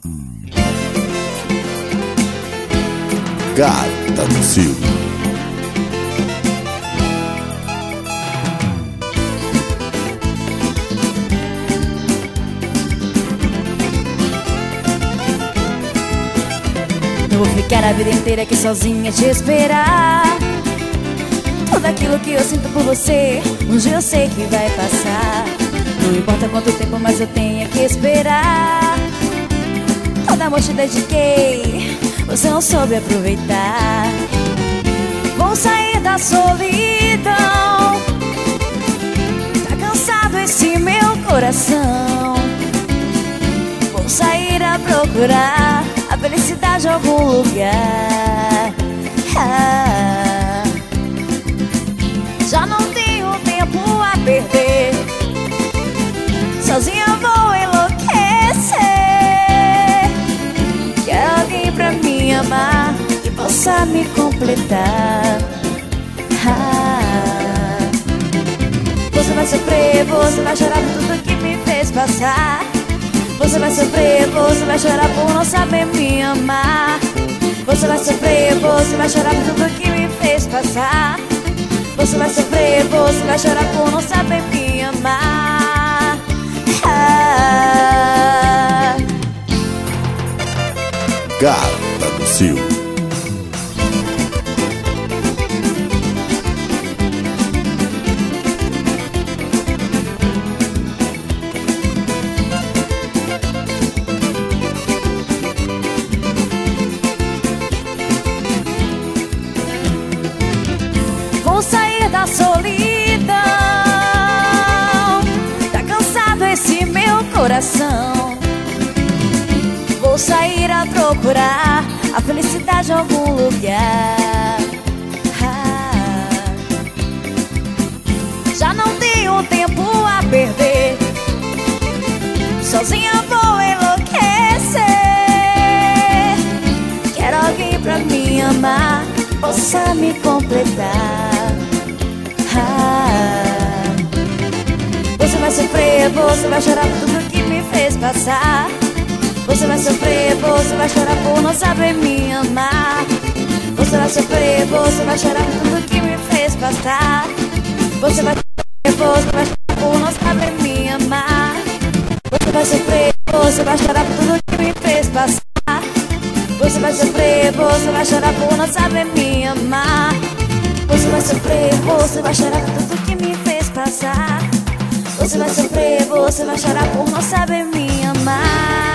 Gata do Cio. Eu vou ficar a vida inteira aqui sozinha te esperar. Tudo aquilo que eu sinto por você, um dia eu sei que vai passar. Não importa quanto tempo, mas eu tenho que esperar. Todo amor te dediquei, você não soube aproveitar. Vou sair da solidão, tá cansado esse meu coração. Vou sair a procurar a felicidade em algum lugar. Já não tenho tempo a perder, sozinha vou enlouquecer. Quero alguém pra me amar, que possa me completar. Você vai sofrer, você vai chorar por tudo que me fez passar. Você vai sofrer, você vai chorar por não saber me amar. Você vai sofrer, você vai chorar por tudo que me fez passar. Você vai sofrer, você vai chorar por não saber me amar. Gata do Cio. Vou sair da solidão, tá cansado esse meu coração. Vou sair a procurar a felicidade em algum lugar. Já não tenho tempo a perder, sozinha vou enlouquecer. Quero alguém pra me amar, possa me completar. Você vai sofrer, você vai chorar por tudo que me fez passar. Você vai sofrer, você vai chorar por não saber me amar. Você vai sofrer, você vai chorar por tudo que me fez passar. Você vai sofrer, você vai chorar por não saber me amar. Você vai sofrer, você vai chorar por tudo que me fez passar. Você vai sofrer, você vai chorar por não saber me amar. Você vai sofrer, você vai chorar por tudo que me fez passar. Você vai sofrer, você vai chorar por não saber me amar.